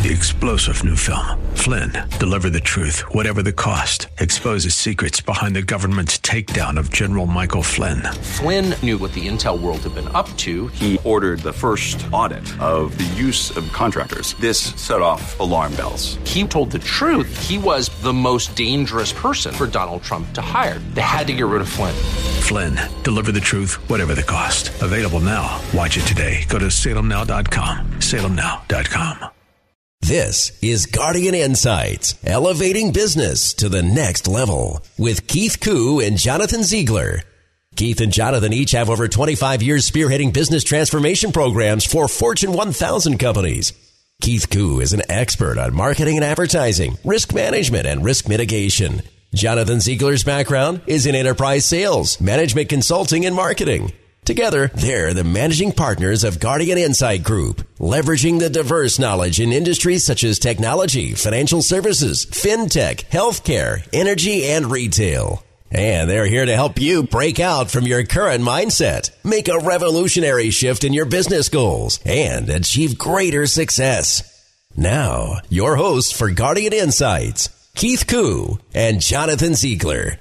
The explosive new film, Flynn, deliver the truth, whatever the cost, exposes secrets behind the government's takedown of General Michael Flynn. Flynn knew what the intel world had been up to. He ordered the first audit of the use of contractors. This set off alarm bells. He told the truth. He was the most dangerous person for Donald Trump to hire. They had to get rid of Flynn. Flynn, deliver the truth, whatever the cost. Available now. Watch it today. Go to salemnow.com. salemnow.com. This is Guardian Insights, elevating business to the next level with Keith Koo and Jonathan Ziegler. Keith and Jonathan each have over 25 years spearheading business transformation programs for Fortune 1000 companies. Keith Koo is an expert on marketing and advertising, risk management, and risk mitigation. Jonathan Ziegler's background is in enterprise sales, management consulting, and marketing. Together, they're the managing partners of Guardian Insight Group, leveraging the diverse knowledge in industries such as technology, financial services, fintech, healthcare, energy, and retail. And they're here to help you break out from your current mindset, make a revolutionary shift in your business goals, and achieve greater success. Now, your hosts for Guardian Insights, Keith Koo and Jonathan Ziegler.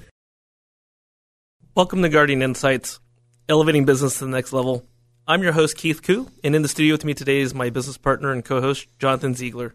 Welcome to Guardian Insights, elevating business to the next level. I'm your host, Keith Koo, and in the studio with me today is my business partner and co-host, Jonathan Ziegler.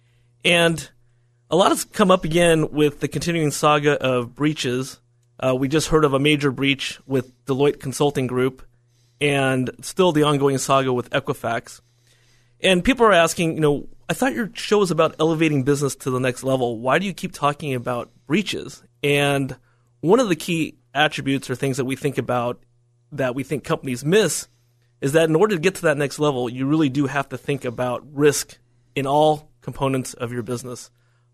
And a lot has come up again with the continuing saga of breaches. We just heard of a major breach with Deloitte Consulting Group and still the ongoing saga with Equifax. And people are asking, I thought your show was about elevating business to the next level. Why do you keep talking about breaches? And one of the key attributes or things that we think about that we think companies miss is that in order to get to that next level, you really do have to think about risk in all components of your business.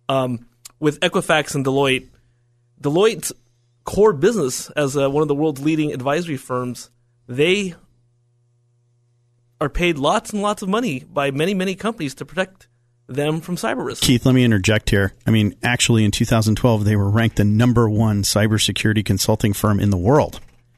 With Equifax and Deloitte's core business as one of the world's leading advisory firms, they are paid lots and lots of money by many, many companies to protect them from cyber risk. Keith, let me interject here. Actually in 2012, they were ranked the number one cybersecurity consulting firm in the world.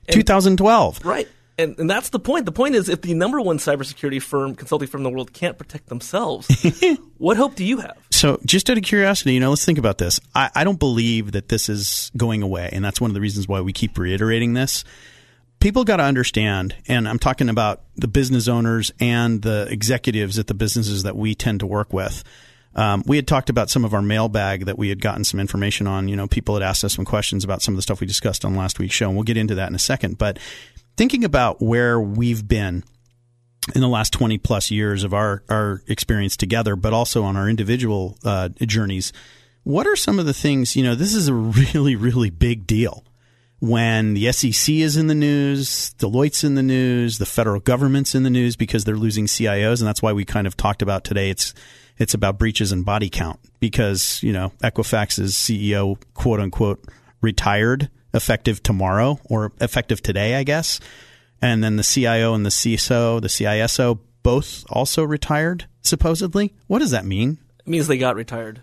2012. Right. And that's the point. The point is, if the number one cybersecurity consulting firm in the world can't protect themselves, what hope do you have? So just out of curiosity, let's think about this. I don't believe that this is going away, and that's one of the reasons why we keep reiterating this. People got to understand, and I'm talking about the business owners and the executives at the businesses that we tend to work with. We had talked about some of our mailbag that we had gotten some information on. People had asked us some questions about some of the stuff we discussed on last week's show, and we'll get into that in a second. But thinking about where we've been in the last 20 plus years of our experience together, but also on our individual journeys, what are some of the things, this is a really, really big deal. When the SEC is in the news, Deloitte's in the news, the federal government's in the news because they're losing CIOs, and that's why we kind of talked about today. It's about breaches and body count because, Equifax's CEO, quote unquote, retired effective tomorrow or effective today, I guess. And then the CIO and the CISO, the CISO, both also retired, supposedly. What does that mean? It means they got retired.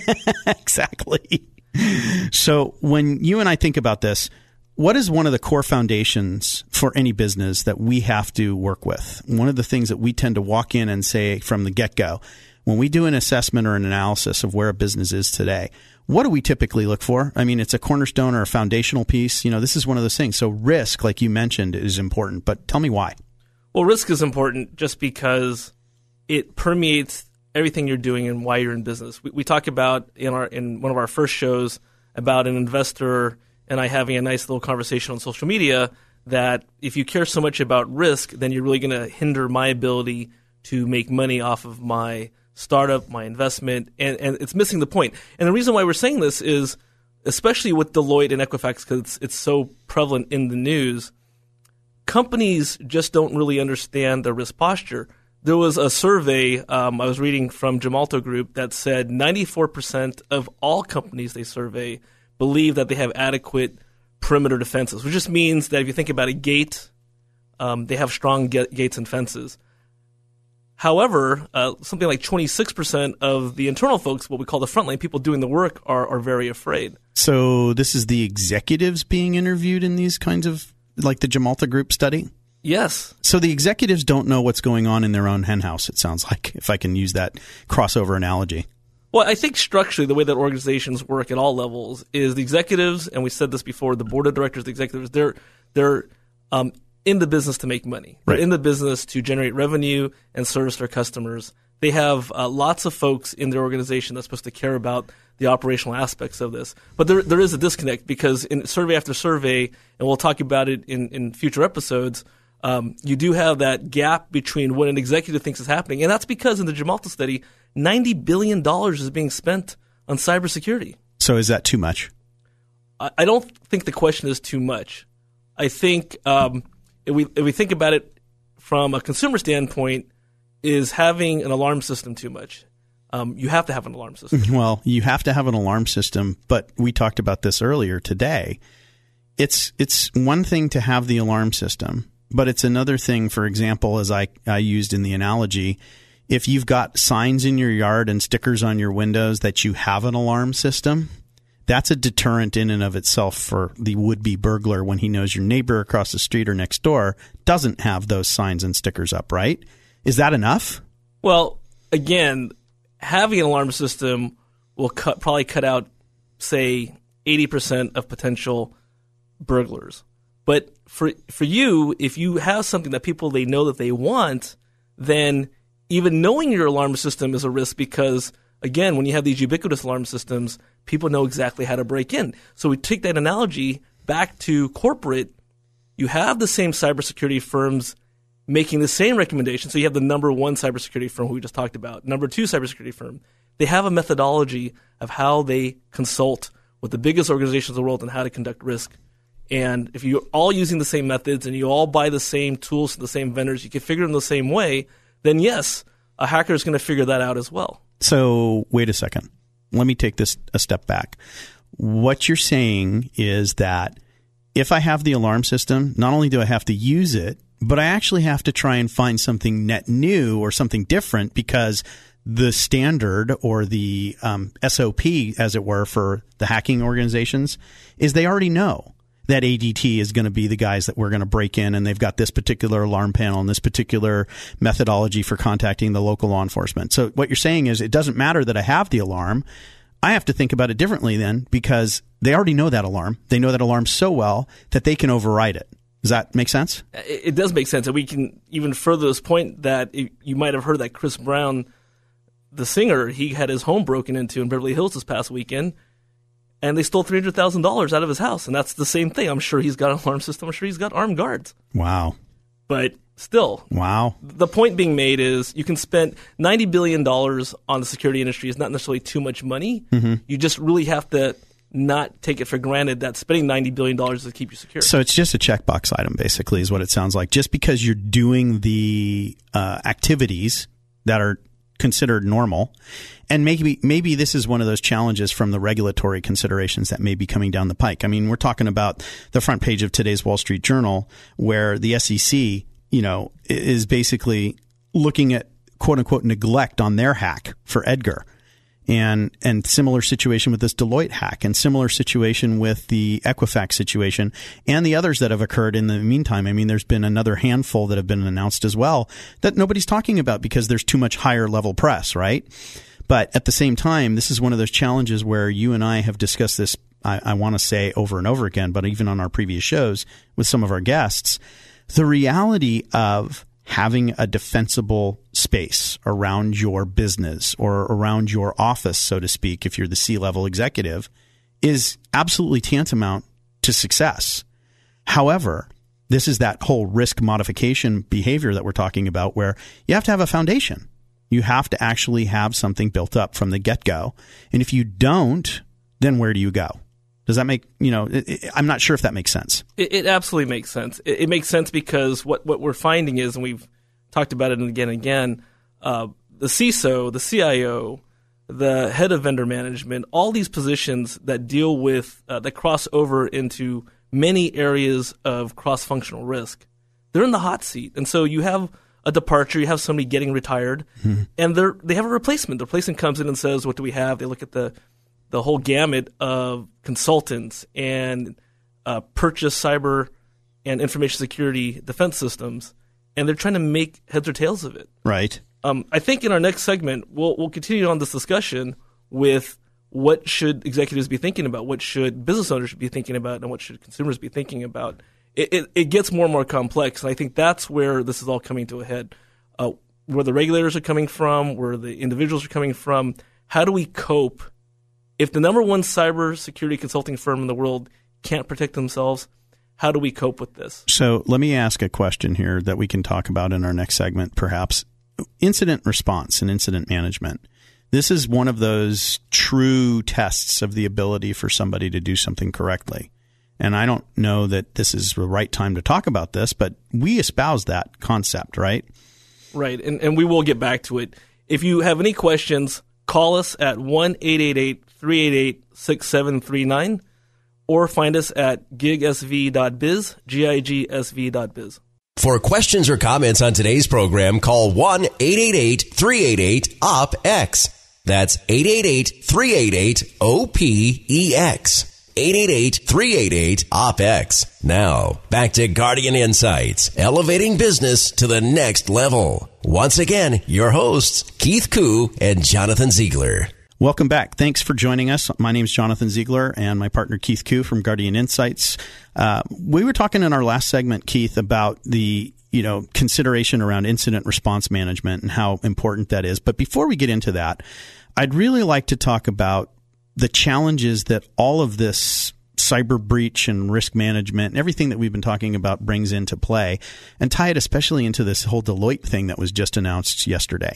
Exactly. So when you and I think about this, what is one of the core foundations for any business that we have to work with? One of the things that we tend to walk in and say from the get-go, when we do an assessment or an analysis of where a business is today, what do we typically look for? It's a cornerstone or a foundational piece. This is one of those things. So risk, like you mentioned, is important. But tell me why. Well, risk is important just because it permeates everything you're doing and why you're in business. We talk about in one of our first shows about an investor and I having a nice little conversation on social media that if you care so much about risk, then you're really going to hinder my ability to make money off of my startup, my investment, and it's missing the point. And the reason why we're saying this is, especially with Deloitte and Equifax, because it's so prevalent in the news, companies just don't really understand the risk posture. There was a survey I was reading from Gemalto Group that said 94% of all companies they survey believe that they have adequate perimeter defenses, which just means that if you think about a gate, they have strong gates and fences. However, something like 26% of the internal folks, what we call the frontline people doing the work, are very afraid. So this is the executives being interviewed in these kinds of, like the Gemalto Group study? Yes. So the executives don't know what's going on in their own henhouse, it sounds like, if I can use that crossover analogy. Well, I think structurally the way that organizations work at all levels is the executives, and we said this before, the board of directors, the executives, they're in the business to make money. They're in the business to generate revenue and service their customers. They have lots of folks in their organization that's supposed to care about the operational aspects of this. But there is a disconnect because in survey after survey, and we'll talk about it in future episodes, you do have that gap between what an executive thinks is happening. And that's because in the Gemalto study, $90 billion is being spent on cybersecurity. So is that too much? I don't think the question is too much. I think if we think about it from a consumer standpoint, is having an alarm system too much? You have to have an alarm system. Well, you have to have an alarm system, but we talked about this earlier today. It's one thing to have the alarm system, but it's another thing, for example, as I used in the analogy, if you've got signs in your yard and stickers on your windows that you have an alarm system, that's a deterrent in and of itself for the would-be burglar when he knows your neighbor across the street or next door doesn't have those signs and stickers up, right? Is that enough? Well, again, having an alarm system will probably cut out, say, 80% of potential burglars. But for you, if you have something that people they know that they want, then even knowing your alarm system is a risk because, again, when you have these ubiquitous alarm systems, people know exactly how to break in. So we take that analogy back to corporate. You have the same cybersecurity firms making the same recommendation. So you have the number one cybersecurity firm who we just talked about, number two cybersecurity firm. They have a methodology of how they consult with the biggest organizations in the world on how to conduct risk. And if you're all using the same methods and you all buy the same tools from the same vendors, you can figure them the same way, then yes, a hacker is going to figure that out as well. So wait a second. Let me take this a step back. What you're saying is that if I have the alarm system, not only do I have to use it, but I actually have to try and find something net new or something different because the standard or the SOP, as it were, for the hacking organizations is they already know that ADT is going to be the guys that we're going to break in, and they've got this particular alarm panel and this particular methodology for contacting the local law enforcement. So what you're saying is it doesn't matter that I have the alarm. I have to think about it differently then because they already know that alarm. They know that alarm so well that they can override it. Does that make sense? It does make sense. And we can even further this point that you might have heard that Chris Brown, the singer, he had his home broken into in Beverly Hills this past weekend, and they stole $300,000 out of his house. And that's the same thing. I'm sure he's got an alarm system. I'm sure he's got armed guards. Wow. But still. Wow. The point being made is you can spend $90 billion on the security industry is not necessarily too much money. Mm-hmm. You just really have to not take it for granted that spending $90 billion to keep you secure. So it's just a checkbox item, basically, is what it sounds like. Just because you're doing the activities that are considered normal, and maybe this is one of those challenges from the regulatory considerations that may be coming down the pike. I mean, we're talking about the front page of today's Wall Street Journal, where the SEC, is basically looking at quote unquote neglect on their hack for Edgar. And similar situation with this Deloitte hack, and similar situation with the Equifax situation, and the others that have occurred in the meantime. I mean, there's been another handful that have been announced as well that nobody's talking about because there's too much higher level press, right? But at the same time, this is one of those challenges where you and I have discussed this, I want to say over and over again, but even on our previous shows with some of our guests, the reality of having a defensible space around your business or around your office, so to speak, if you're the C-level executive, is absolutely tantamount to success. However, this is that whole risk modification behavior that we're talking about where you have to have a foundation. You have to actually have something built up from the get-go. And if you don't, then where do you go? Does that make, I'm not sure if that makes sense. It absolutely makes sense. It makes sense because what we're finding is, and we've talked about it again and again, the CISO, the CIO, the head of vendor management, all these positions that deal with, that cross over into many areas of cross-functional risk, they're in the hot seat. And so you have a departure, you have somebody getting retired, and they have a replacement. The replacement comes in and says, what do we have? They look at the whole gamut of consultants and purchase cyber and information security defense systems, and they're trying to make heads or tails of it. Right. I think in our next segment, we'll continue on this discussion with what should executives be thinking about, what should business owners be thinking about, and what should consumers be thinking about. It gets more and more complex, and I think that's where this is all coming to a head. Where the regulators are coming from, where the individuals are coming from. How do we cope? If the number one cybersecurity consulting firm in the world can't protect themselves, how do we cope with this? So let me ask a question here that we can talk about in our next segment, perhaps. Incident response and incident management. This is one of those true tests of the ability for somebody to do something correctly. And I don't know that this is the right time to talk about this, but we espouse that concept, right? Right, and we will get back to it. If you have any questions, call us at 1-888-388-6739 or find us at gigsv.biz, gigsv.biz. For questions or comments on today's program, call 1-888-388-OPX. That's 888-388-OPEX. 888-388-OPEX. Now, back to Guardian Insights, elevating business to the next level. Once again, your hosts, Keith Koo and Jonathan Ziegler. Welcome back. Thanks for joining us. My name is Jonathan Ziegler and my partner Keith Koo from Guardian Insights. We were talking in our last segment, Keith, about the consideration around incident response management and how important that is. But before we get into that, I'd really like to talk about the challenges that all of this cyber breach and risk management and everything that we've been talking about brings into play, and tie it especially into this whole Deloitte thing that was just announced yesterday.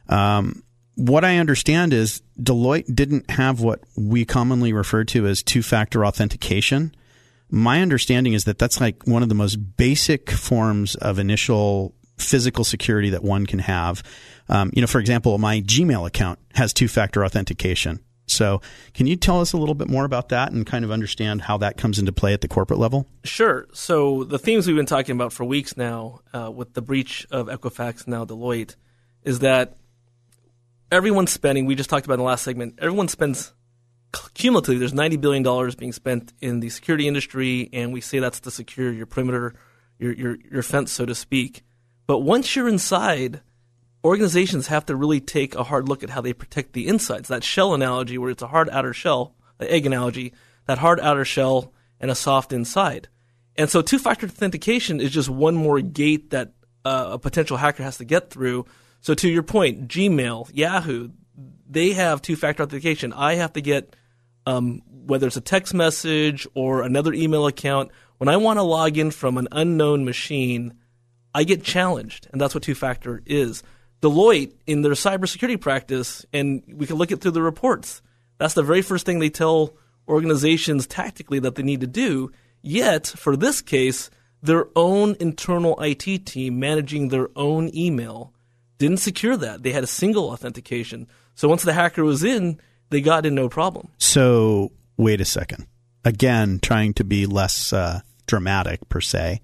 What I understand is Deloitte didn't have what we commonly refer to as two-factor authentication. My understanding is that that's like one of the most basic forms of initial physical security that one can have. For example, my Gmail account has two-factor authentication. So can you tell us a little bit more about that and kind of understand how that comes into play at the corporate level? Sure. So the themes we've been talking about for weeks now with the breach of Equifax, now Deloitte, is that everyone's spending, we just talked about in the last segment, everyone spends cumulatively, there's $90 billion being spent in the security industry, and we say that's to secure your perimeter, your fence, so to speak. But once you're inside, organizations have to really take a hard look at how they protect the insides. That shell analogy where it's a hard outer shell, the egg analogy, that hard outer shell and a soft inside. And so two-factor authentication is just one more gate that a potential hacker has to get through. So to your point, Gmail, Yahoo, they have two-factor authentication. I have to get, whether it's a text message or another email account, when I want to log in from an unknown machine, I get challenged, and that's what two-factor is. Deloitte, in their cybersecurity practice, and we can look at through the reports, that's the very first thing they tell organizations tactically that they need to do. Yet, for this case, their own internal IT team managing their own email didn't secure that. They had a single authentication. So once the hacker was in, they got in no problem. So wait a second. Again, trying to be less dramatic per se.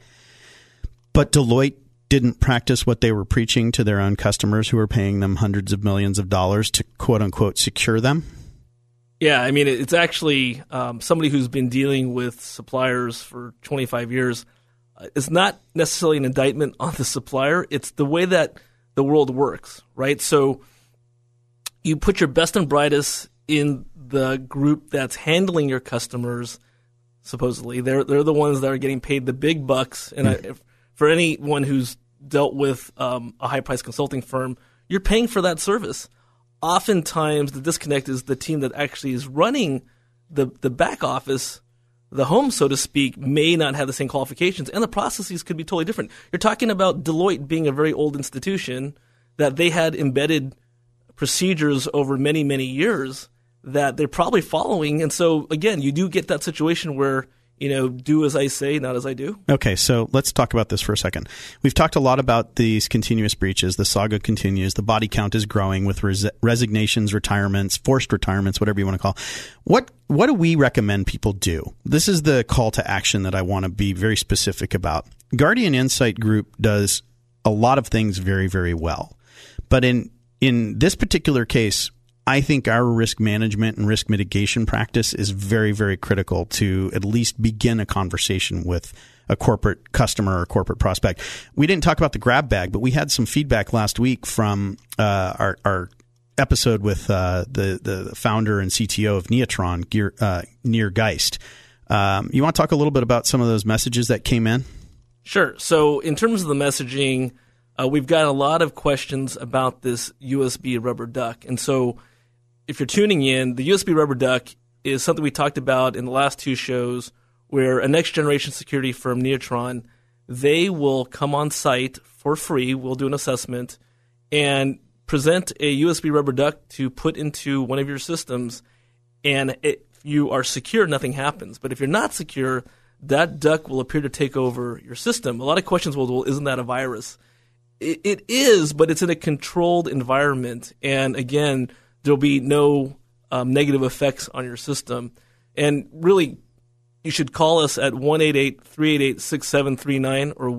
But Deloitte didn't practice what they were preaching to their own customers who were paying them hundreds of millions of dollars to quote unquote secure them? Yeah, I mean, it's actually somebody who's been dealing with suppliers for 25 years. It's not necessarily an indictment on the supplier. It's the way that the world works, right? So you put your best and brightest in the group that's handling your customers, supposedly. They're the ones that are getting paid the big bucks. And for anyone who's dealt with a high-priced consulting firm, you're paying for that service. Oftentimes, the disconnect is the team that actually is running the back office, the home, so to speak, may not have the same qualifications, and the processes could be totally different. You're talking about Deloitte being a very old institution, that they had embedded procedures over many, many years that they're probably following. And so, again, you do get that situation where, do as I say, not as I do. Okay, so let's talk about this for a second. We've talked a lot about these continuous breaches. The saga continues. The body count is growing with resignations, retirements, forced retirements, whatever you want to call. What do we recommend people do? This is the call to action that I want to be very specific about. Guardian Insight Group does a lot of things very, very well. But in this particular case, I think our risk management and risk mitigation practice is very, very critical to at least begin a conversation with a corporate customer or corporate prospect. We didn't talk about the grab bag, but we had some feedback last week from our episode with the founder and CTO of Neatron, Nir Geist. You want to talk a little bit about some of those messages that came in? Sure. So in terms of the messaging, we've got a lot of questions about this USB rubber duck. And so if you're tuning in, the USB rubber duck is something we talked about in the last two shows, where a next-generation security firm, Neatron, they will come on site for free. We'll do an assessment and present a USB rubber duck to put into one of your systems. And if you are secure, nothing happens. But if you're not secure, that duck will appear to take over your system. A lot of questions will, well, isn't that a virus? It is, but it's in a controlled environment. And again, there'll be no negative effects on your system. And really, you should call us at 1-888-388-6739 or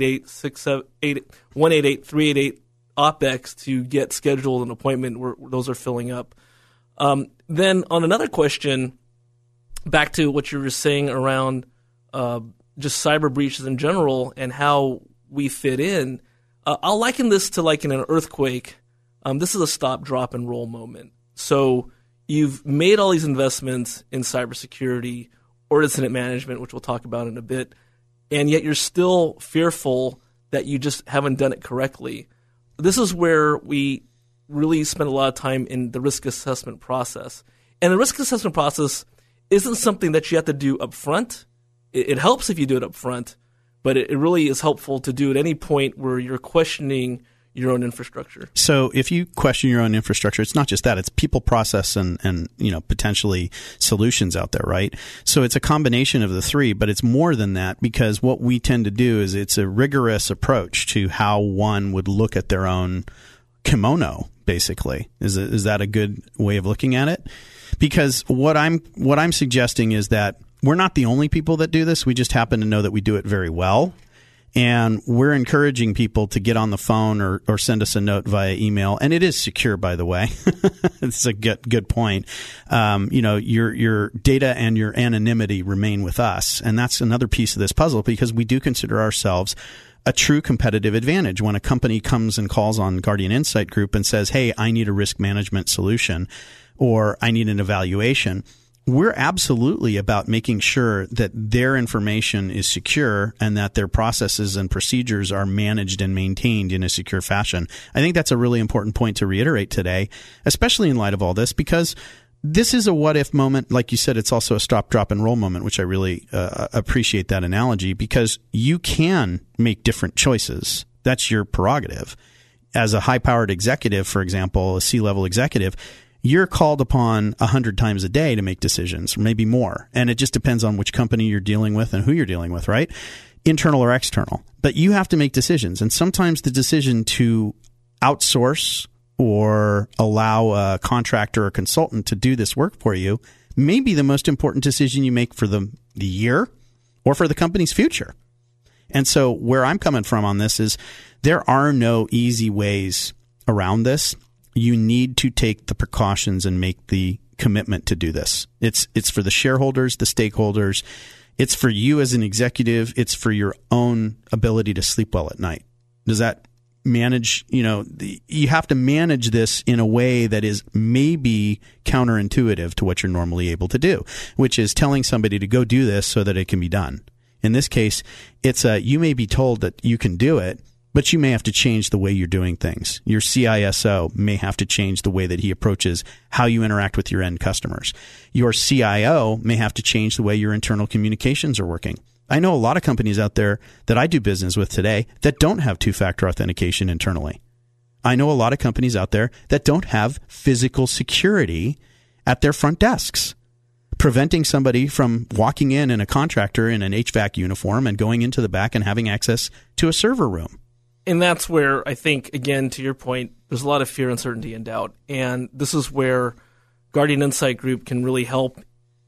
1-888-388-OPEX to get scheduled an appointment where those are filling up. Then on another question, back to what you were saying around just cyber breaches in general and how we fit in, I'll liken this to like in an earthquake. This is a stop, drop, and roll moment. So you've made all these investments in cybersecurity or incident management, which we'll talk about in a bit, and yet you're still fearful that you just haven't done it correctly. This is where we really spend a lot of time in the risk assessment process. And the risk assessment process isn't something that you have to do up front. It helps if you do it up front, but it really is helpful to do at any point where you're questioning your own infrastructure. So if you question your own infrastructure, it's not just that, it's people, process, and potentially solutions out there, right? So it's a combination of the three, but it's more than that, because what we tend to do is it's a rigorous approach to how one would look at their own kimono, basically. Is that a good way of looking at it? Because what I'm suggesting is that we're not the only people that do this. We just happen to know that we do it very well. And we're encouraging people to get on the phone or send us a note via email. And it is secure, by the way. It's a good point. Your data and your anonymity remain with us. And that's another piece of this puzzle, because we do consider ourselves a true competitive advantage. When a company comes and calls on Guardian Insight Group and says, hey, I need a risk management solution, or I need an evaluation, we're absolutely about making sure that their information is secure and that their processes and procedures are managed and maintained in a secure fashion. I think that's a really important point to reiterate today, especially in light of all this, because this is a what-if moment. Like you said, it's also a stop, drop, and roll moment, which I really appreciate that analogy, because you can make different choices. That's your prerogative. As a high-powered executive, for example, a C-level executive, you're called upon 100 times a day to make decisions, or maybe more. And it just depends on which company you're dealing with and who you're dealing with, right? Internal or external. But you have to make decisions. And sometimes the decision to outsource or allow a contractor or consultant to do this work for you may be the most important decision you make for the year or for the company's future. And so where I'm coming from on this is there are no easy ways around this. You need to take the precautions and make the commitment to do this. It's for the shareholders, the stakeholders. It's for you as an executive. It's for your own ability to sleep well at night. Does that manage, you have to manage this in a way that is maybe counterintuitive to what you're normally able to do, which is telling somebody to go do this so that it can be done. In this case, you may be told that you can do it, but you may have to change the way you're doing things. Your CISO may have to change the way that he approaches how you interact with your end customers. Your CIO may have to change the way your internal communications are working. I know a lot of companies out there that I do business with today that don't have two-factor authentication internally. I know a lot of companies out there that don't have physical security at their front desks, preventing somebody from walking in a contractor in an HVAC uniform and going into the back and having access to a server room. And that's where I think, again, to your point, there's a lot of fear, uncertainty, and doubt. And this is where Guardian Insight Group can really help.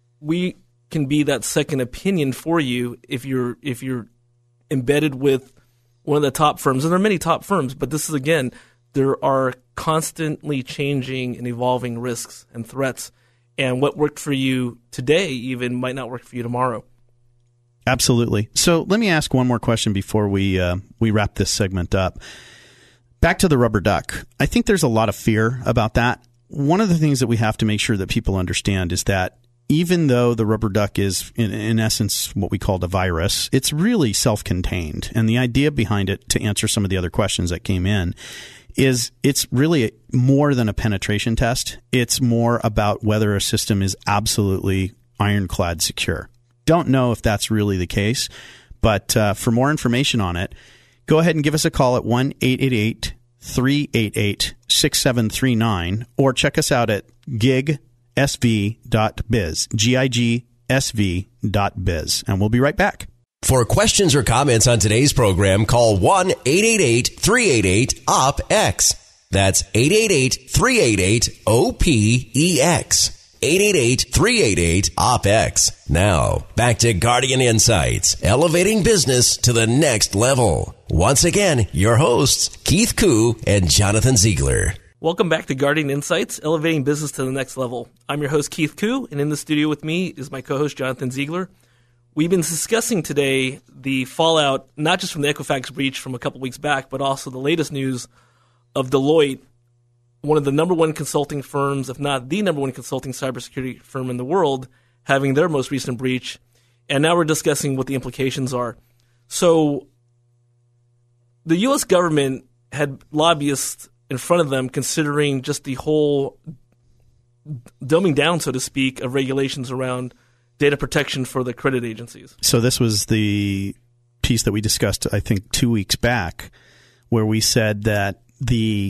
We can be that second opinion for you if you're embedded with one of the top firms. And there are many top firms, but this is, again, there are constantly changing and evolving risks and threats, and what worked for you today even might not work for you tomorrow. Absolutely. So let me ask one more question before we wrap this segment up. Back to the rubber duck. I think there's a lot of fear about that. One of the things that we have to make sure that people understand is that even though the rubber duck is, in essence, what we call a virus, it's really self-contained. And the idea behind it, to answer some of the other questions that came in, is it's really more than a penetration test. It's more about whether a system is absolutely ironclad secure. Don't know if that's really the case, but for more information on it, go ahead and give us a call at 1-888-388-6739 or check us out at gigsv.biz, gigsv.biz, and we'll be right back. For questions or comments on today's program, call 1-888-388-OPX. That's 888-388-OPEX. 888-388-OPX. Now, back to Guardian Insights, elevating business to the next level. Once again, your hosts, Keith Koo and Jonathan Ziegler. Welcome back to Guardian Insights, elevating business to the next level. I'm your host, Keith Koo, and in the studio with me is my co-host, Jonathan Ziegler. We've been discussing today the fallout, not just from the Equifax breach from a couple weeks back, but also the latest news of Deloitte, one of the number one consulting firms, if not the number one consulting cybersecurity firm in the world, having their most recent breach. And now we're discussing what the implications are. So the U.S. government had lobbyists in front of them considering just the whole dumbing down, so to speak, of regulations around data protection for the credit agencies. So this was the piece that we discussed, I think, 2 weeks back, where we said that the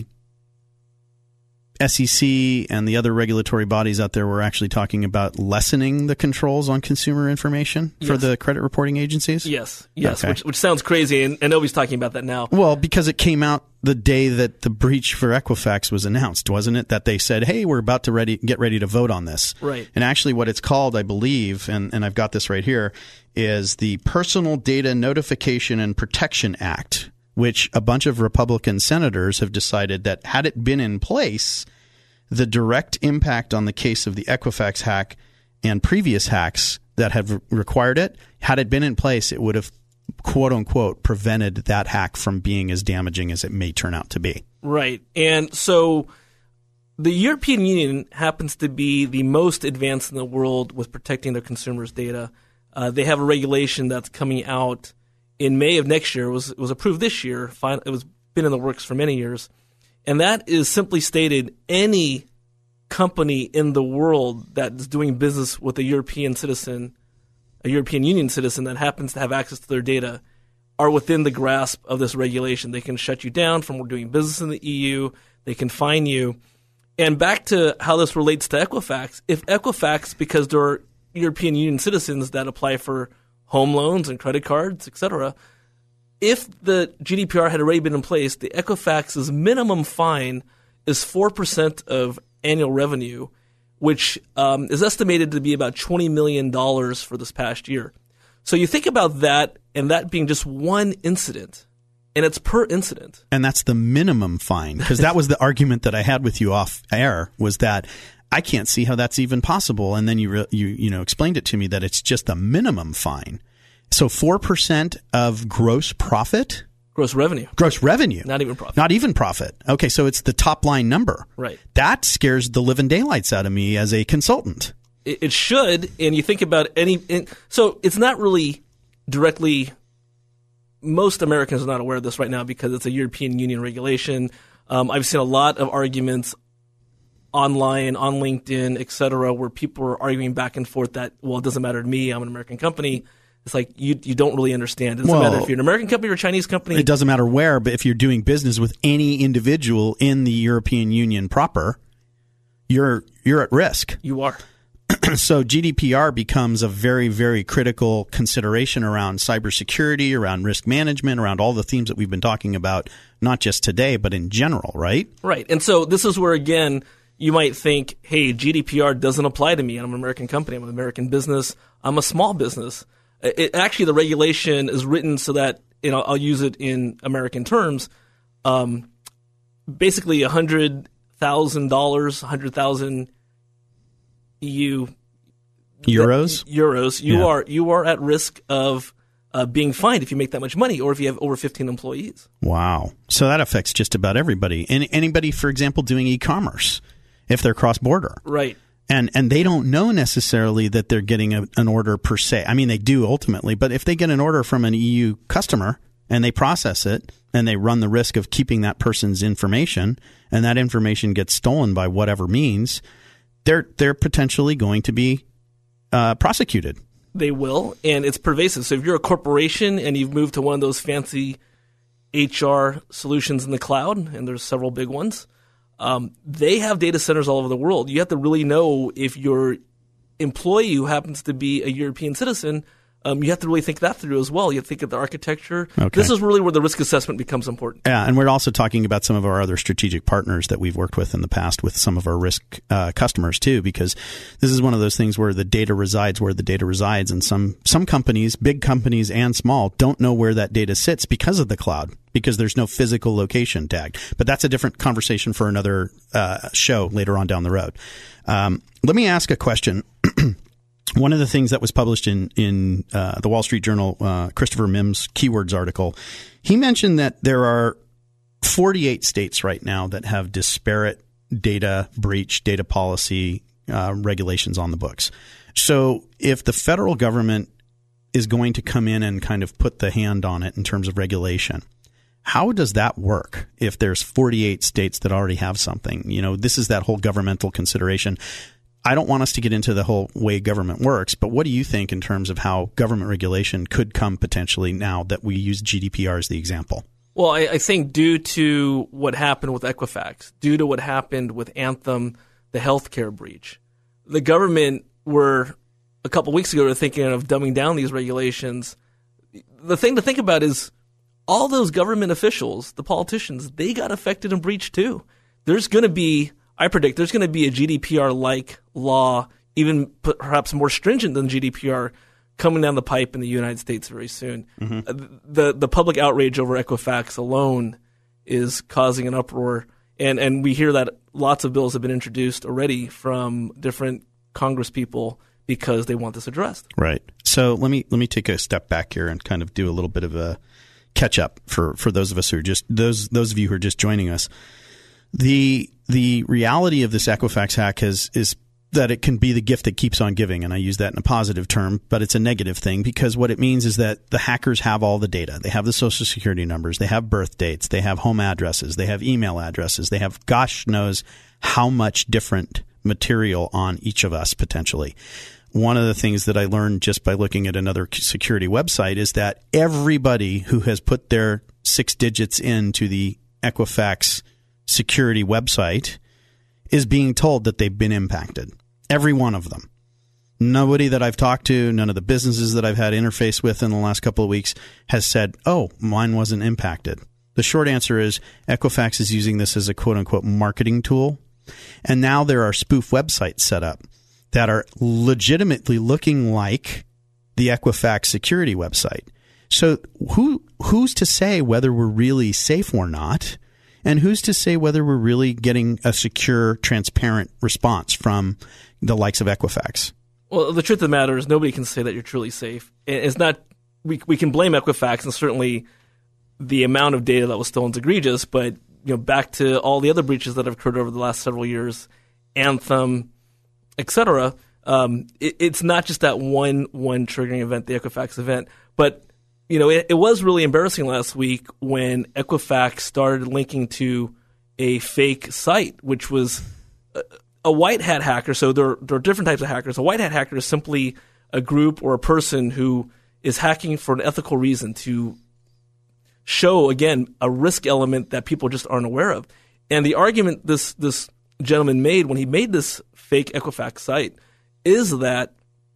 SEC and the other regulatory bodies out there were actually talking about lessening the controls on consumer information for the credit reporting agencies? Yes, okay. which sounds crazy, and nobody's talking about that now. Well, because it came out the day that the breach for Equifax was announced, wasn't it? That they said, hey, we're about to get ready to vote on this. Right. And actually what it's called, I believe, and I've got this right here, is the Personal Data Notification and Protection Act, which a bunch of Republican senators have decided that had it been in place, the direct impact on the case of the Equifax hack and previous hacks that have required it, had it been in place, it would have, quote unquote, prevented that hack from being as damaging as it may turn out to be. Right. And so the European Union happens to be the most advanced in the world with protecting their consumers' data. They have a regulation that's coming out in May of next year. It was approved this year. It was been in the works for many years. And that is simply stated, any company in the world that is doing business with a European Union citizen that happens to have access to their data are within the grasp of this regulation. They can shut you down from doing business in the EU. They can fine you. And back to how this relates to Equifax, if Equifax, because there are European Union citizens that apply for home loans and credit cards, etc., if the GDPR had already been in place, the Equifax's minimum fine is 4% of annual revenue, which is estimated to be about $20 million for this past year. So you think about that, and that being just one incident, and it's per incident. And that's the minimum fine, because that was the argument that I had with you off air, was that I can't see how that's even possible. And then you explained it to me that it's just a minimum fine. So 4% of gross profit? Gross revenue. Gross revenue. Not even profit. Not even profit. Okay, so it's the top line number. Right. That scares the living daylights out of me as a consultant. It should, and you think about so it's not really directly, most Americans are not aware of this right now because it's a European Union regulation. I've seen a lot of arguments online, on LinkedIn, et cetera, where people are arguing back and forth that, well, it doesn't matter to me, I'm an American company. It's like you don't really understand. It doesn't matter if you're an American company or a Chinese company. It doesn't matter where, but if you're doing business with any individual in the European Union proper, you're at risk. You are. So GDPR becomes a very, very critical consideration around cybersecurity, around risk management, around all the themes that we've been talking about, not just today, but in general, right? Right. And so this is where, again, you might think, hey, GDPR doesn't apply to me. I'm an American company. I'm an American business. I'm a small business. Actually, the regulation is written so that, I'll use it in American terms. basically $100,000, 100,000 EU euros, you are at risk of being fined if you make that much money, or if you have over 15 employees. Wow. So that affects just about everybody. And anybody, for example, doing e-commerce, if they're cross-border. Right. And they don't know necessarily that they're getting an order per se. I mean, they do ultimately, but if they get an order from an EU customer and they process it and they run the risk of keeping that person's information, and that information gets stolen by whatever means, they're potentially going to be prosecuted. They will, and it's pervasive. So if you're a corporation and you've moved to one of those fancy HR solutions in the cloud, and there's several big ones, they have data centers all over the world. You have to really know if your employee who happens to be a European citizen, you have to really think that through as well. You have to think of the architecture. Okay. This is really where the risk assessment becomes important. Yeah, and we're also talking about some of our other strategic partners that we've worked with in the past with some of our risk customers too, because this is one of those things where the data resides where the data resides, and some companies, big companies and small, don't know where that data sits because of the cloud, because there's no physical location tag. But that's a different conversation for another show later on down the road. Let me ask a question. One of the things that was published in the Wall Street Journal, Christopher Mims' Keywords article, he mentioned that there are 48 states right now that have disparate data breach, data policy regulations on the books. So if the federal government is going to come in and kind of put the hand on it in terms of regulation, how does that work if there's 48 states that already have something? You know, this is that whole governmental consideration. I don't want us to get into the whole way government works, but what do you think in terms of how government regulation could come potentially now that we use GDPR as the example? Well, I think due to what happened with Equifax, due to what happened with Anthem, the healthcare breach, the government were a couple weeks ago thinking of dumbing down these regulations. The thing to think about is all those government officials, the politicians, they got affected and breached too. There's going to be, I predict, there's going to be a GDPR-like law, even perhaps more stringent than GDPR, coming down the pipe in the United States very soon. Mm-hmm. The public outrage over Equifax alone is causing an uproar, and we hear that lots of bills have been introduced already from different Congress people because they want this addressed. Right. So let me take a step back here and kind of do a little bit of a catch up for those of us who are just those of you who are just joining us. The reality of this Equifax hack is that it can be the gift that keeps on giving, and I use that in a positive term, but it's a negative thing because what it means is that the hackers have all the data. They have the social security numbers, they have birth dates, they have home addresses, they have email addresses, they have gosh knows how much different material on each of us potentially. One of the things that I learned just by looking at another security website is that everybody who has put their 6 digits into the Equifax security website is being told that they've been impacted. Every one of them. Nobody that I've talked to, none of the businesses that I've had interface with in the last couple of weeks has said, oh, mine wasn't impacted. The short answer is Equifax is using this as a quote-unquote marketing tool. And now there are spoof websites set up that are legitimately looking like the Equifax security website. So who's to say whether we're really safe or not? And who's to say whether we're really getting a secure, transparent response from the likes of Equifax? Well, the truth of the matter is nobody can say that you're truly safe. It's not. We can blame Equifax, and certainly the amount of data that was stolen is egregious. But back to all the other breaches that have occurred over the last several years, Anthem, et cetera. It's not just that one triggering event, the Equifax event, but it was really embarrassing last week when Equifax started linking to a fake site, which was a white hat hacker. So there are different types of hackers. A white hat hacker is simply a group or a person who is hacking for an ethical reason to show, again, a risk element that people just aren't aware of. And the argument this gentleman made when he made this fake Equifax site is that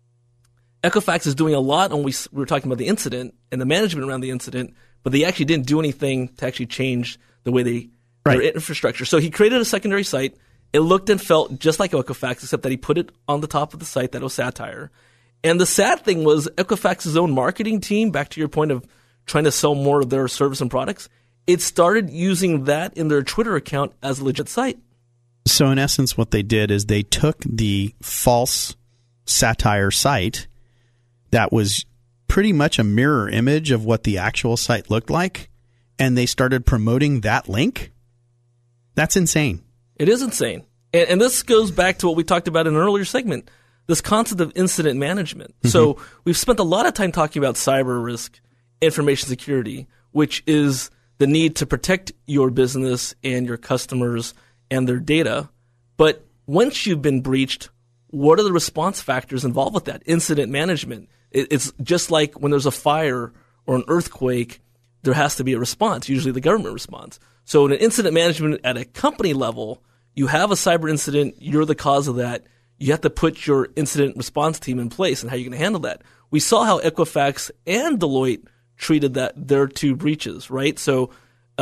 Equifax is doing a lot, and we were talking about the incident and the management around the incident, but they actually didn't do anything to actually change the way their infrastructure. So he created a secondary site. It looked and felt just like Equifax, except that he put it on the top of the site that was satire. And the sad thing was Equifax's own marketing team, back to your point of trying to sell more of their service and products, it started using that in their Twitter account as a legit site. So in essence, what they did is they took the false satire site that was pretty much a mirror image of what the actual site looked like, and they started promoting that link. That's insane. It is insane. And this goes back to what we talked about in an earlier segment, this concept of incident management. Mm-hmm. So we've spent a lot of time talking about cyber risk, information security, which is the need to protect your business and your customers and their data. But once you've been breached, what are the response factors involved with that? Incident management. It's just like when there's a fire or an earthquake, there has to be a response. Usually the government responds. So in an incident management at a company level, you have a cyber incident, you're the cause of that. You have to put your incident response team in place and how you're going to handle that. We saw how Equifax and Deloitte treated their two breaches, right? So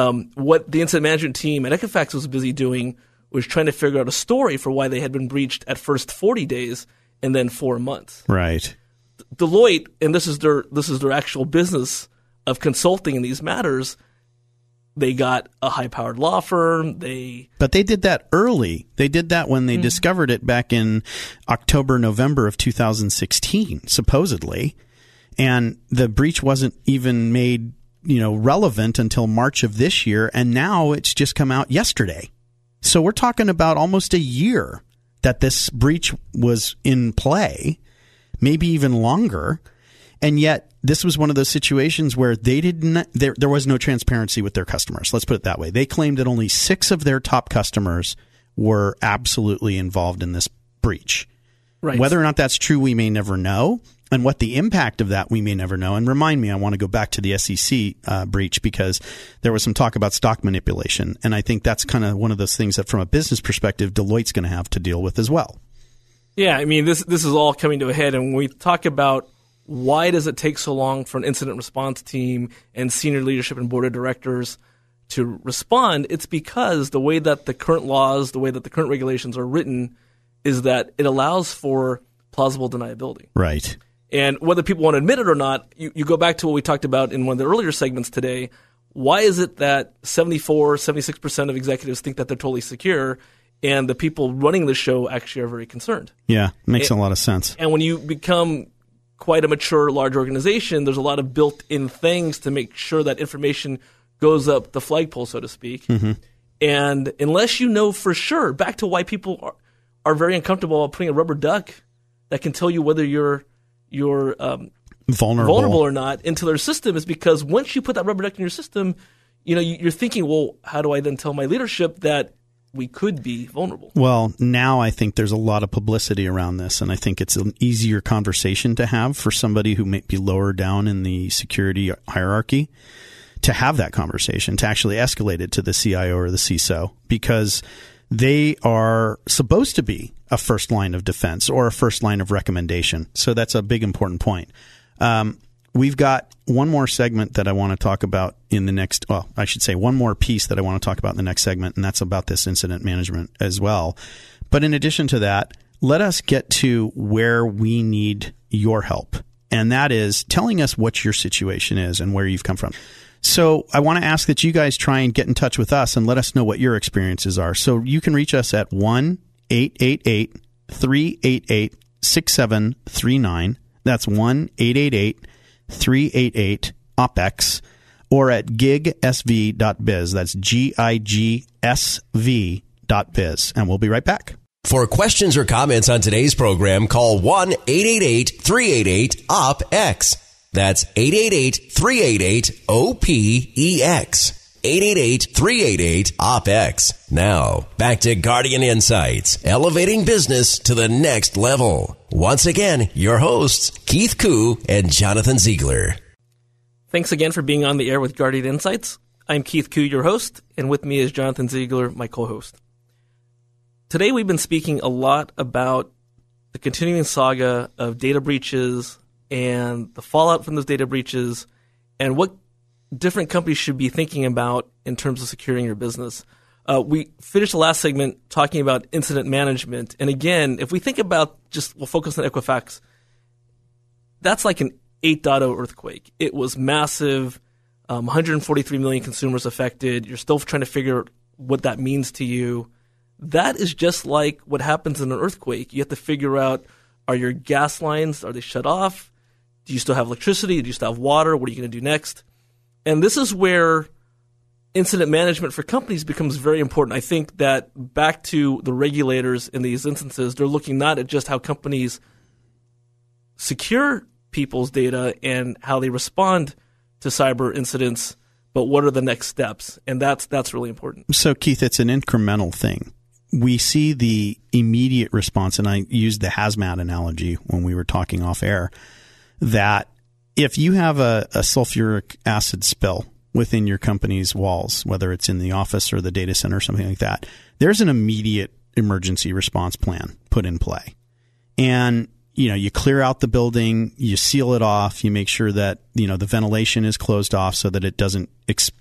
what the incident management team at Equifax was busy doing was trying to figure out a story for why they had been breached at first 40 days and then 4 months. Right. Deloitte, and this is their actual business of consulting in these matters, they got a high-powered law firm. But they did that early. They did that when they discovered it back in October, November of 2016, supposedly. And the breach wasn't even made, relevant until March of this year. And now it's just come out yesterday. So we're talking about almost a year that this breach was in play, maybe even longer. And yet this was one of those situations where they there was no transparency with their customers. Let's put it that way. They claimed that only 6 of their top customers were absolutely involved in this breach. Right. Whether or not that's true, we may never know. And what the impact of that, we may never know. And remind me, I want to go back to the SEC breach because there was some talk about stock manipulation. And I think that's kind of one of those things that from a business perspective, Deloitte's going to have to deal with as well. Yeah, I mean, this is all coming to a head. And when we talk about why does it take so long for an incident response team and senior leadership and board of directors to respond, it's because the way that the current laws, the way that the current regulations are written is that it allows for plausible deniability. Right. And whether people want to admit it or not, you go back to what we talked about in one of the earlier segments today. Why is it that 74, 76% of executives think that they're totally secure and the people running the show actually are very concerned? Yeah, makes a lot of sense. And when you become quite a mature, large organization, there's a lot of built-in things to make sure that information goes up the flagpole, so to speak. Mm-hmm. And unless you know for sure, back to why people are very uncomfortable about putting a rubber duck that can tell you whether you're vulnerable or not into their system, is because once you put that rubber duck in your system, you're thinking, well, how do I then tell my leadership that we could be vulnerable? Well, now I think there's a lot of publicity around this, and I think it's an easier conversation to have for somebody who may be lower down in the security hierarchy to have that conversation, to actually escalate it to the CIO or the CISO, because they are supposed to be a first line of defense or a first line of recommendation. So that's a big important point. We've got one more segment that I want to talk about in the next, one more piece that I want to talk about in the next segment, and that's about this incident management as well. But in addition to that, let us get to where we need your help. And that is telling us what your situation is and where you've come from. So I want to ask that you guys try and get in touch with us and let us know what your experiences are. So you can reach us at 1-888-388-6739. That's 1-888-388-OPEX, or at gigsv.biz. That's gigsv.biz. And we'll be right back. For questions or comments on today's program, call 1-888-388-OPEX. That's 888-388-OPEX. 888-388-OPEX. Now, back to Guardian Insights, elevating business to the next level. Once again, your hosts, Keith Koo and Jonathan Ziegler. Thanks again for being on the air with Guardian Insights. I'm Keith Koo, your host, and with me is Jonathan Ziegler, my co-host. Today we've been speaking a lot about the continuing saga of data breaches and the fallout from those data breaches and what different companies should be thinking about in terms of securing your business. We finished the last segment talking about incident management. And again, if we think about we'll focus on Equifax, that's like an 8.0 earthquake. It was massive. 143 million consumers affected. You're still trying to figure what that means to you. That is just like what happens in an earthquake. You have to figure out, are your gas lines, are they shut off? Do you still have electricity? Do you still have water? What are you going to do next? And this is where incident management for companies becomes very important. I think that back to the regulators in these instances, they're looking not at just how companies secure people's data and how they respond to cyber incidents, but what are the next steps? And that's really important. So, Keith, it's an incremental thing. We see the immediate response, and I used the hazmat analogy when we were talking off air, that if you have a sulfuric acid spill within your company's walls, whether it's in the office or the data center or something like that, there's an immediate emergency response plan put in play. And, you clear out the building, you seal it off, you make sure that, the ventilation is closed off so that it doesn't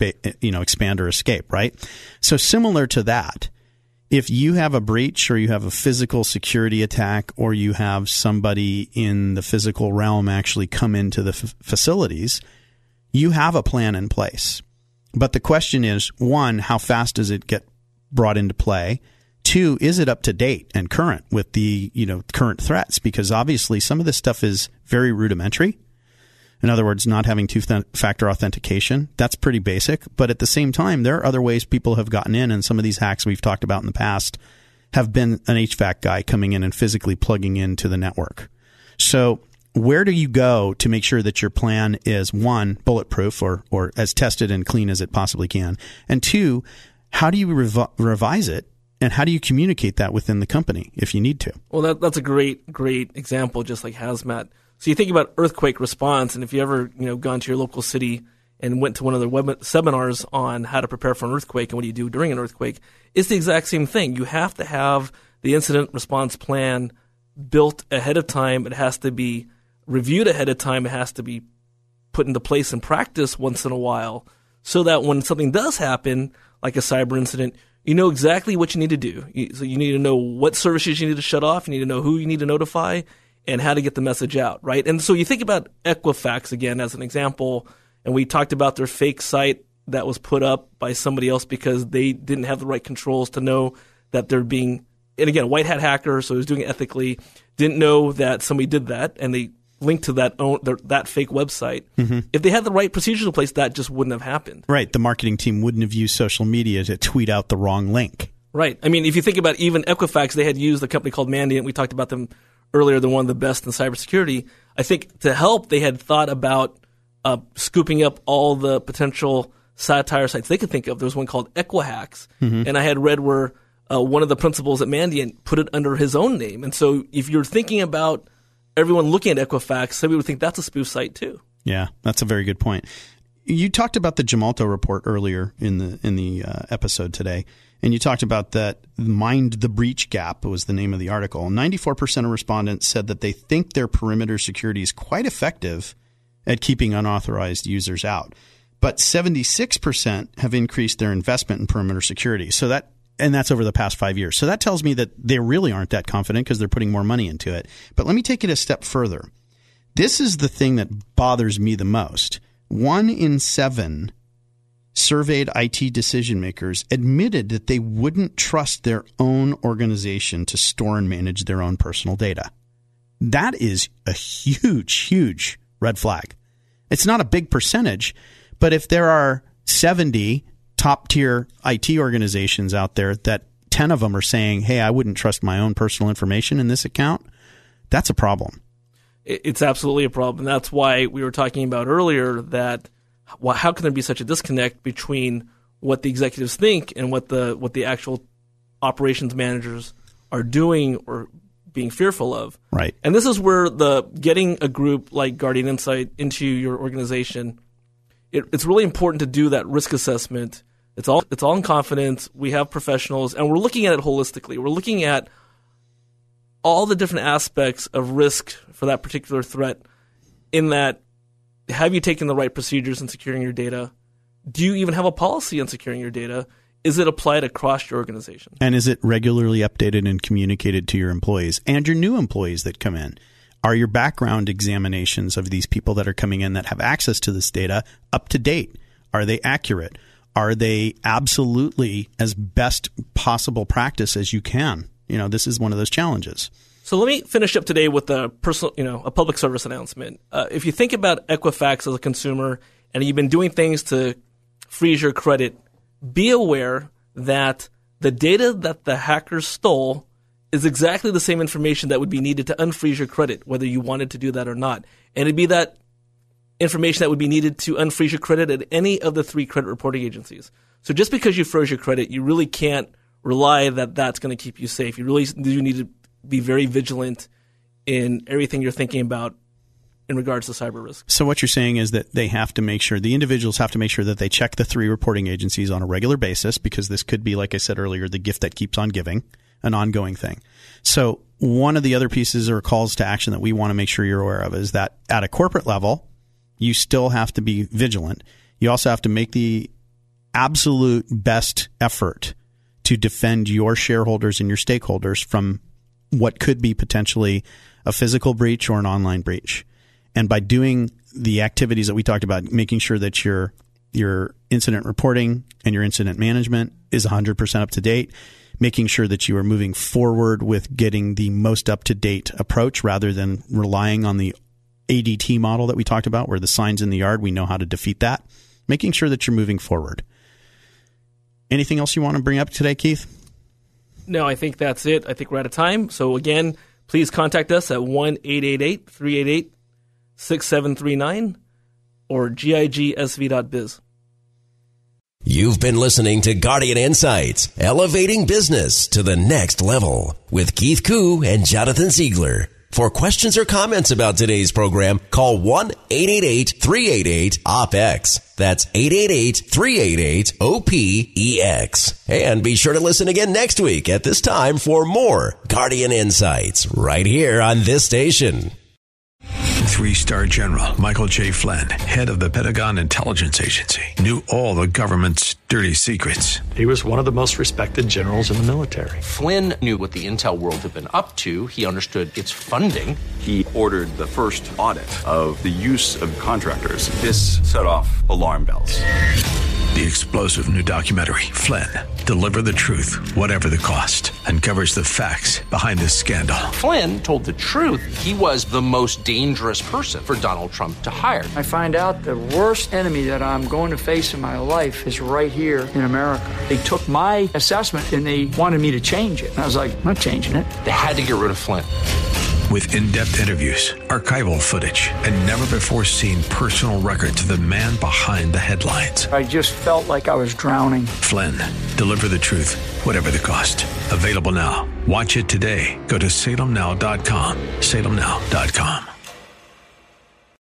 expand or escape, right? So similar to that, if you have a breach or you have a physical security attack or you have somebody in the physical realm actually come into the facilities, you have a plan in place. But the question is, one, how fast does it get brought into play? Two, is it up to date and current with the current threats? Because obviously some of this stuff is very rudimentary. In other words, not having two-factor authentication. That's pretty basic. But at the same time, there are other ways people have gotten in, and some of these hacks we've talked about in the past have been an HVAC guy coming in and physically plugging into the network. So where do you go to make sure that your plan is, one, bulletproof or as tested and clean as it possibly can? And two, how do you revise it? And how do you communicate that within the company if you need to? Well, that's a great example, just like hazmat. So you think about earthquake response, and if you ever gone to your local city and went to one of the seminars on how to prepare for an earthquake and what do you do during an earthquake, it's the exact same thing. You have to have the incident response plan built ahead of time. It has to be reviewed ahead of time. It has to be put into place and practice once in a while so that when something does happen, like a cyber incident, you know exactly what you need to do. So you need to know what services you need to shut off. You need to know who you need to notify and how to get the message out, right? And so you think about Equifax again as an example, and we talked about their fake site that was put up by somebody else because they didn't have the right controls to know that they're being, and again, a white hat hacker, so he was doing it ethically, didn't know that somebody did that, and they linked to that fake website. Mm-hmm. If they had the right procedures in place, that just wouldn't have happened. Right. The marketing team wouldn't have used social media to tweet out the wrong link. Right. I mean, if you think about even Equifax, they had used a company called Mandiant. We talked about them earlier. They're one of the best in cybersecurity. I think to help, they had thought about scooping up all the potential satire sites they could think of. There was one called Equihacks, and I had read where one of the principals at Mandiant put it under his own name. And so if you're thinking about everyone looking at Equifax, somebody would think that's a spoof site too. Yeah, that's a very good point. You talked about the Gemalto report earlier in the episode today, and you talked about that Mind the Breach Gap was the name of the article. 94% of respondents said that they think their perimeter security is quite effective at keeping unauthorized users out. But 76% have increased their investment in perimeter security. And that's over the past 5 years. So that tells me that they really aren't that confident because they're putting more money into it. But let me take it a step further. This is the thing that bothers me the most. 1 in 7 surveyed IT decision makers admitted that they wouldn't trust their own organization to store and manage their own personal data. That is a huge, huge red flag. It's not a big percentage, but if there are 70 top-tier IT organizations out there that 10 of them are saying, hey, I wouldn't trust my own personal information in this account, that's a problem. It's absolutely a problem. That's why we were talking about earlier that how can there be such a disconnect between what the executives think and what the actual operations managers are doing or being fearful of. Right. And this is where getting a group like Guardian Insight into your organization, it's really important to do that risk assessment. It's all in confidence. We have professionals, and we're looking at it holistically. We're looking at all the different aspects of risk for that particular threat in that, have you taken the right procedures in securing your data? Do you even have a policy on securing your data? Is it applied across your organization? And is it regularly updated and communicated to your employees and your new employees that come in? Are your background examinations of these people that are coming in that have access to this data up to date? Are they accurate? Are they absolutely as best possible practice as you can? This is one of those challenges. So let me finish up today with a public service announcement. If you think about Equifax as a consumer and you've been doing things to freeze your credit, be aware that the data that the hackers stole is exactly the same information that would be needed to unfreeze your credit, whether you wanted to do that or not. And it'd be that information that would be needed to unfreeze your credit at any of the 3 credit reporting agencies. So just because you froze your credit, you really can't rely that that's going to keep you safe. You really do need to be very vigilant in everything you're thinking about in regards to cyber risk. So what you're saying is that they have to make sure, the individuals have to make sure that they check the 3 reporting agencies on a regular basis, because this could be, like I said earlier, the gift that keeps on giving, an ongoing thing. So one of the other pieces or calls to action that we want to make sure you're aware of is that at a corporate level, you still have to be vigilant. You also have to make the absolute best effort to defend your shareholders and your stakeholders from what could be potentially a physical breach or an online breach. And by doing the activities that we talked about, making sure that your incident reporting and your incident management is 100% up to date, making sure that you are moving forward with getting the most up-to-date approach rather than relying on the ADT model that we talked about, where the signs in the yard, we know how to defeat that, making sure that you're moving forward. Anything else you want to bring up today, Keith? No, I think that's it. I think we're out of time. So again, please contact us at 1-888-388-6739 or gigsv.biz. You've been listening to Guardian Insights, elevating business to the next level with Keith Koo and Jonathan Ziegler. For questions or comments about today's program, call 1-888-388-OPEX. That's 888-388-OPEX. And be sure to listen again next week at this time for more Guardian Insights right here on this station. 3-star General Michael J. Flynn, head of the Pentagon Intelligence Agency, knew all the government's dirty secrets. He was one of the most respected generals in the military. Flynn knew what the intel world had been up to. He understood its funding. He ordered the first audit of the use of contractors. This set off alarm bells. The explosive new documentary, Flynn, Deliver the Truth, Whatever the Cost, uncovers the facts behind this scandal. Flynn told the truth. He was the most dangerous person for Donald Trump to hire. I find out the worst enemy that I'm going to face in my life is right here in America. They took my assessment and they wanted me to change it. And I was like, I'm not changing it. They had to get rid of Flynn. With in-depth interviews, archival footage, and never-before-seen personal records of the man behind the headlines. I just felt like I was drowning. Flynn, Deliver the Truth, Whatever the Cost. Available now. Watch it today. Go to salemnow.com. salemnow.com.